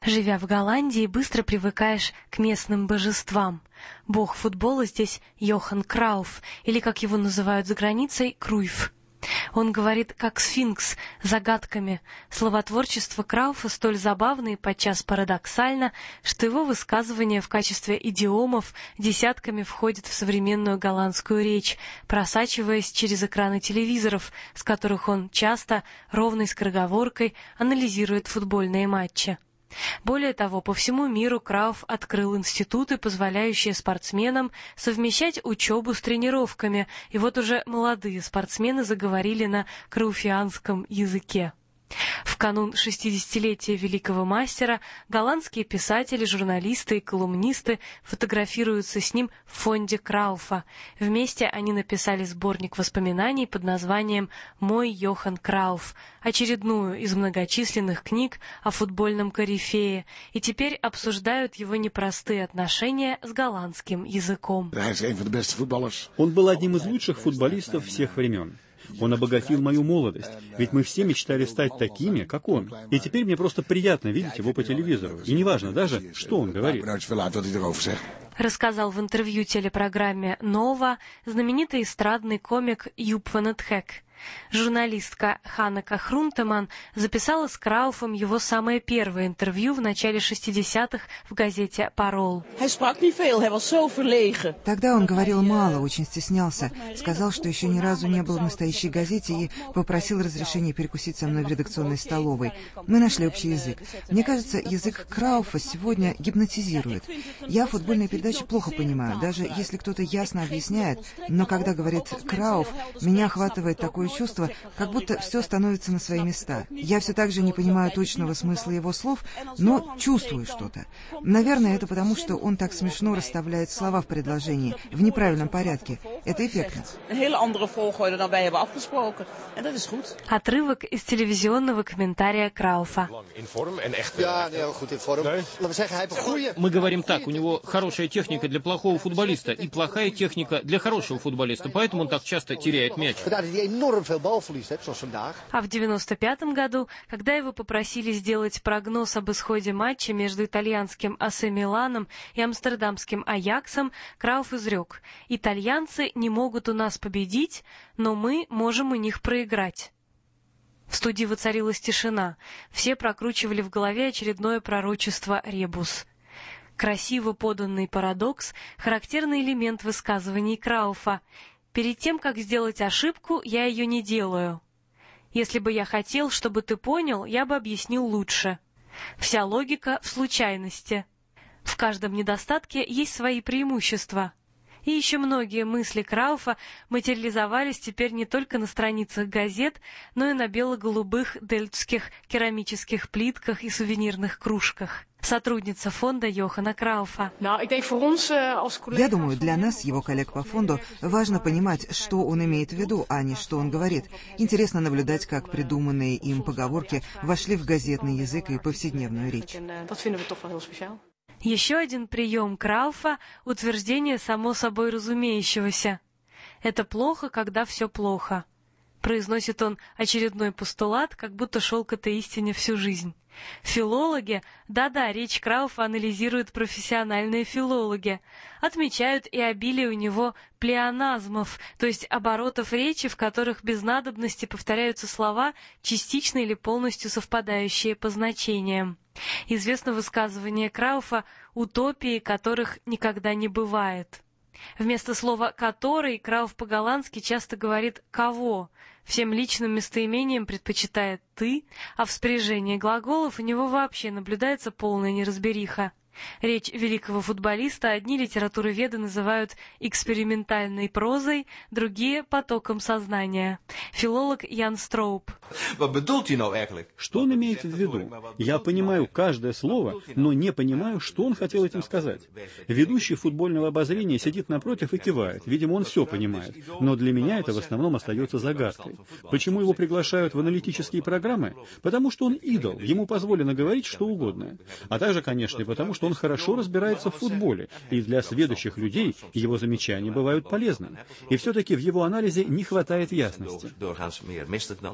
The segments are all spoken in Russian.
Живя в Голландии, быстро привыкаешь к местным божествам. Бог футбола здесь Йохан Крауф, или, как его называют за границей, Круйф. Он говорит как сфинкс, загадками. Словотворчество Крауфа столь забавно и подчас парадоксально, что его высказывания в качестве идиомов десятками входят в современную голландскую речь, просачиваясь через экраны телевизоров, с которых он часто, ровной скороговоркой, анализирует футбольные матчи. Более того, по всему миру Крауф открыл институты, позволяющие спортсменам совмещать учебу с тренировками, и вот уже молодые спортсмены заговорили на крауфианском языке. В канун 60-летия великого мастера голландские писатели, журналисты и колумнисты фотографируются с ним в фонде Крауфа. Вместе они написали сборник воспоминаний под названием «Мой Йохан Крауф», очередную из многочисленных книг о футбольном корифее, и теперь обсуждают его непростые отношения с голландским языком. Он был одним из лучших футболистов всех времен. Он обогатил мою молодость, ведь мы все мечтали стать такими, как он. И теперь мне просто приятно видеть его по телевизору. И неважно даже, что он говорит. Рассказал в интервью телепрограмме «Нова» знаменитый эстрадный комик Юп ван эт Хек. Журналистка Ханнека Хрунтеман записала с Крауфом его самое первое интервью в начале 60-х в газете «Парол». Тогда он говорил мало, очень стеснялся, сказал, что еще ни разу не был в настоящей газете и попросил разрешения перекусить со мной в редакционной столовой. Мы нашли общий язык. Мне кажется, язык Крауфа сегодня гипнотизирует. Я футбольные передачи плохо понимаю, даже если кто-то ясно объясняет, но когда говорит Крауф, меня охватывает такое чувство, как будто все становится на свои места. Я все так же не понимаю точного смысла его слов, но чувствую что-то. Наверное, это потому, что он так смешно расставляет слова в предложении, в неправильном порядке. Это эффектно. Отрывок из телевизионного комментария Крауфа. Мы говорим так, у него хорошая техника для плохого футболиста и плохая техника для хорошего футболиста, поэтому он так часто теряет мяч. А в 95-м году, когда его попросили сделать прогноз об исходе матча между итальянским АС Миланом и амстердамским Аяксом, Крауф изрек: «Итальянцы не могут у нас победить, но мы можем у них проиграть». В студии воцарилась тишина. Все прокручивали в голове очередное пророчество Ребус. Красиво поданный парадокс — характерный элемент высказываний Крауфа. «Перед тем, как сделать ошибку, я ее не делаю. Если бы я хотел, чтобы ты понял, я бы объяснил лучше. Вся логика в случайности. В каждом недостатке есть свои преимущества». И еще многие мысли Крауфа материализовались теперь не только на страницах газет, но и на бело-голубых дельтских керамических плитках и сувенирных кружках. Сотрудница фонда Йохана Крауфа. Я думаю, для нас, его коллег по фонду, важно понимать, что он имеет в виду, а не что он говорит. Интересно наблюдать, как придуманные им поговорки вошли в газетный язык и повседневную речь. Еще один прием Крауфа — утверждение само собой разумеющегося. «Это плохо, когда все плохо». Произносит он очередной постулат, как будто шел к этой истине всю жизнь. Филологи, да-да, речь Крауфа анализируют профессиональные филологи, отмечают и обилие у него плеоназмов, то есть оборотов речи, в которых без надобности повторяются слова, частично или полностью совпадающие по значениям. Известно высказывание Крауфа «утопии, которых никогда не бывает». Вместо слова «который» Крауф по-голландски часто говорит «кого». Всем личным местоимением предпочитает «ты», а в спряжении глаголов у него вообще наблюдается полная неразбериха. Речь великого футболиста одни литературоведы называют экспериментальной прозой, другие — потоком сознания. Филолог Ян Строуп. Что он имеет в виду? Я понимаю каждое слово, но не понимаю, что он хотел этим сказать. Ведущий футбольного обозрения сидит напротив и кивает. Видимо, он все понимает. Но для меня это в основном остается загадкой. Почему его приглашают в аналитические программы? Потому что он идол, ему позволено говорить что угодно. А также, конечно, и потому что он хорошо разбирается в футболе, и для сведущих людей его замечания бывают полезны. И все-таки в его анализе не хватает ясности.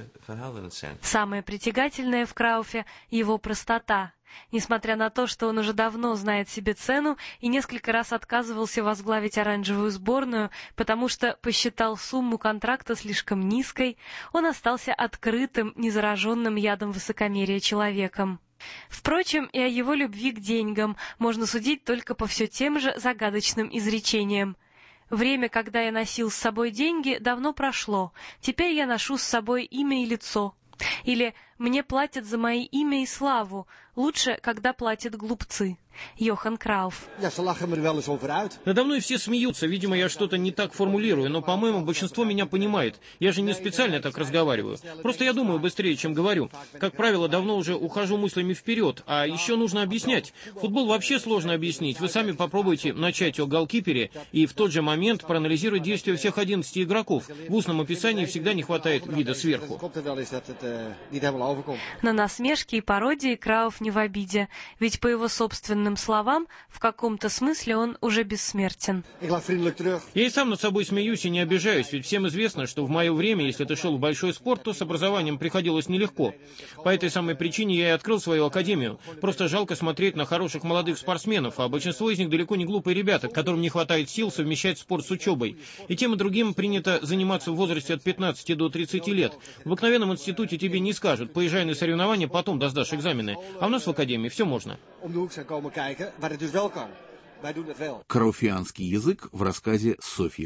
Самое притягательное в Крауфе — его простота. Несмотря на то, что он уже давно знает себе цену и несколько раз отказывался возглавить оранжевую сборную, потому что посчитал сумму контракта слишком низкой, он остался открытым, незараженным ядом высокомерия человеком. Впрочем, и о его любви к деньгам можно судить только по все тем же загадочным изречениям. «Время, когда я носил с собой деньги, давно прошло. Теперь я ношу с собой имя и лицо». Или «Мне платят за мои имя и славу. Лучше, когда платят глупцы». Йохан Крауф. Надо мной все смеются, видимо, я что-то не так формулирую, но, по-моему, большинство меня понимает. Я же не специально так разговариваю. Просто я думаю быстрее, чем говорю. Как правило, давно уже ухожу мыслями вперед, а еще нужно объяснять. Футбол вообще сложно объяснить. Вы сами попробуйте начать о голкипере и в тот же момент проанализировать действия всех 11 игроков. В устном описании всегда не хватает вида сверху. На насмешки и пародии Крауф не в обиде, ведь по его собственным словам, в каком-то смысле он уже бессмертен. Я и сам над собой смеюсь и не обижаюсь, ведь всем известно, что в мое время, если ты шел в большой спорт, то с образованием приходилось нелегко. По этой самой причине я и открыл свою академию. Просто жалко смотреть на хороших молодых спортсменов, а большинство из них далеко не глупые ребята, которым не хватает сил совмещать спорт с учебой. И тем и другим принято заниматься в возрасте от 15 до 30 лет. В обыкновенном институте тебе не скажут: поезжай на соревнования, потом досдашь экзамены. А у нас в академии все можно. Крауфианский язык в рассказе Софьи